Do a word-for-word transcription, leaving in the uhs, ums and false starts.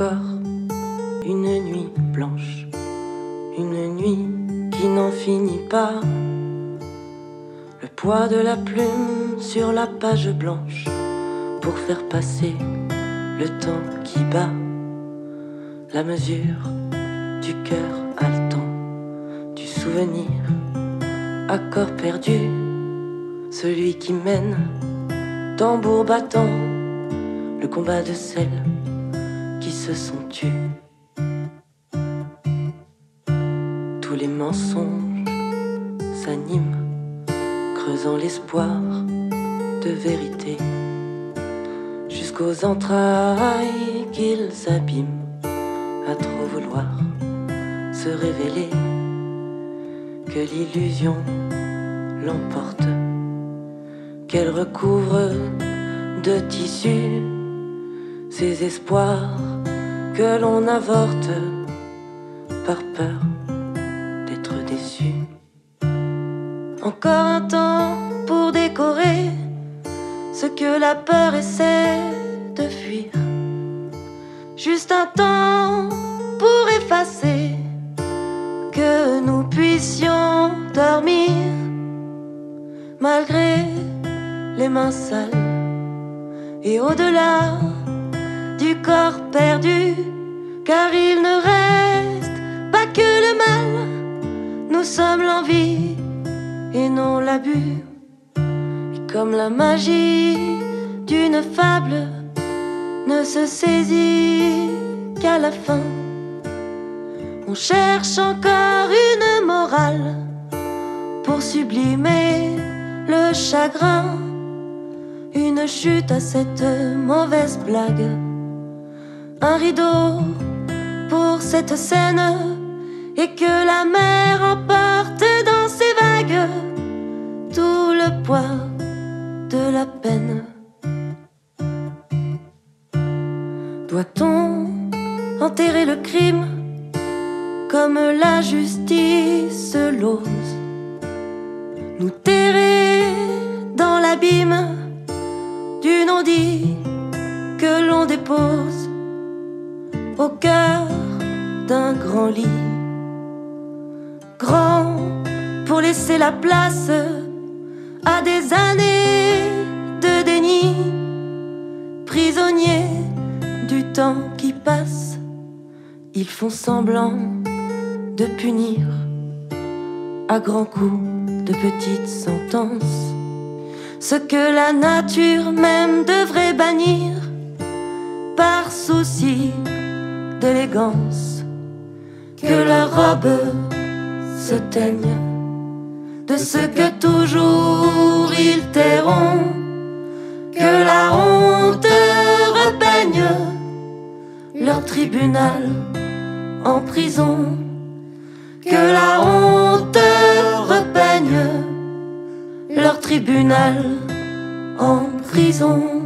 encore une nuit blanche, une nuit qui n'en finit pas. Le poids de la plume sur la page blanche pour faire passer le temps qui bat. La mesure du cœur haletant, du souvenir, accord perdu, celui qui mène, tambour battant, le combat de celles qui se sont tues. Tous les mensonges s'animent, creusant l'espoir de vérité, jusqu'aux entrailles qu'ils abîment, à trop vouloir se révéler, que l'illusion l'emporte, qu'elle recouvre de tissus ces espoirs que l'on avorte par peur d'être déçu. Encore un temps pour décorer ce que la peur essaie de fuir. Juste un temps pour effacer, que nous puissions dormir malgré les mains sales et au-delà du corps perdu, car il ne reste pas que le mal. Nous sommes l'envie et non l'abus, et comme la magie d'une fable ne se saisit qu'à la fin, on cherche encore une morale pour sublimer le chagrin, une chute à cette mauvaise blague, un rideau pour cette scène, et que la mer emporte dans ses vagues tout le poids de la peine. Doit-on enterrer le crime comme la justice l'ose, nous terrer dans l'abîme du non-dit que l'on dépose au cœur d'un grand lit, grand pour laisser la place à des années de déni, prisonniers du temps qui passe. Ils font semblant de punir à grands coups de petites sentences ce que la nature même devrait bannir par souci d'élégance. Que la robe se teigne de ce que toujours ils tairont, que la honte repeigne leur tribunal en prison, que la honte repeigne leur tribunal en prison.